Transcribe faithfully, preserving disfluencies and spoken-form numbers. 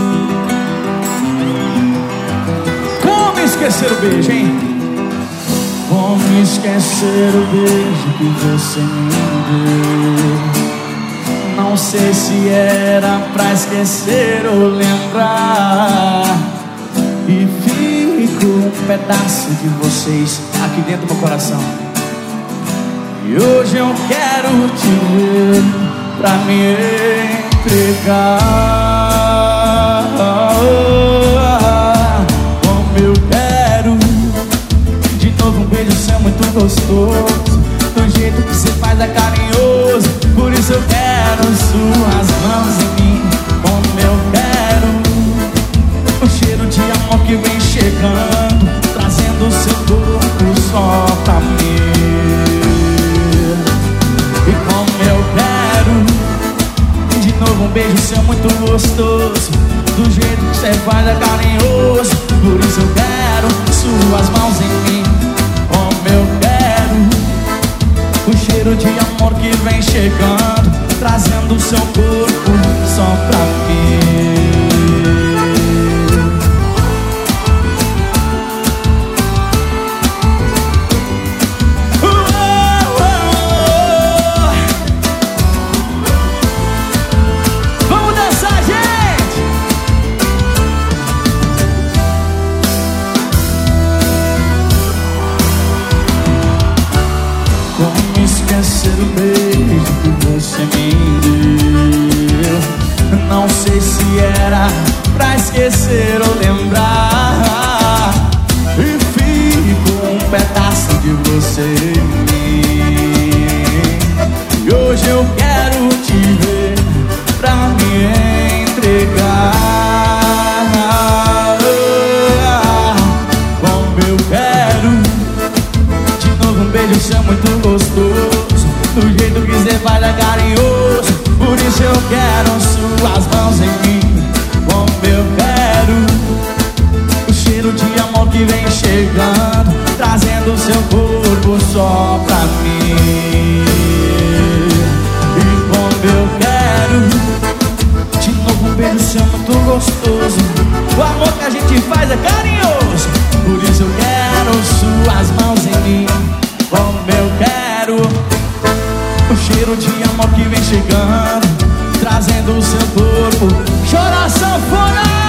Como esquecer o beijo, hein? Como esquecer o beijo que você me deu? Não sei se era pra esquecer ou lembrar. E fico um pedaço de vocês aqui dentro do meu coração. E hoje eu quero te ver pra me entregar. Como eu quero de novo um beijo seu muito gostoso, do jeito que você faz é carinhoso. Por isso eu quero suas mãos em mim. Como eu quero o cheiro de amor que vem chegando, trazendo o seu corpo só pra mim. E como eu quero de novo um beijo seu muito gostoso, do jeito que você faz é carinhoso. Por isso eu quero suas mãos em mim. Como eu quero o cheiro de amor que vem chegando, trazendo o seu corpo só pra mim. Esquecer o beijo que você me deu. Não sei se era pra esquecer ou lembrar. E fico um pedaço de você em mim. E hoje eu quero te ver pra me entregar. Como eu quero de novo um beijo seu muito gostoso, do jeito que você faz é carinhoso. Por isso eu quero suas mãos em mim. Como eu quero o cheiro de amor que vem chegando, trazendo o seu corpo só pra mim. E como eu quero de novo um beijo seu muito gostoso, o amor que a gente faz é carinhoso. Por isso eu quero suas mãos em mim. Como eu quero o cheiro de amor que vem chegando, trazendo o seu corpo. Chora, sanfona!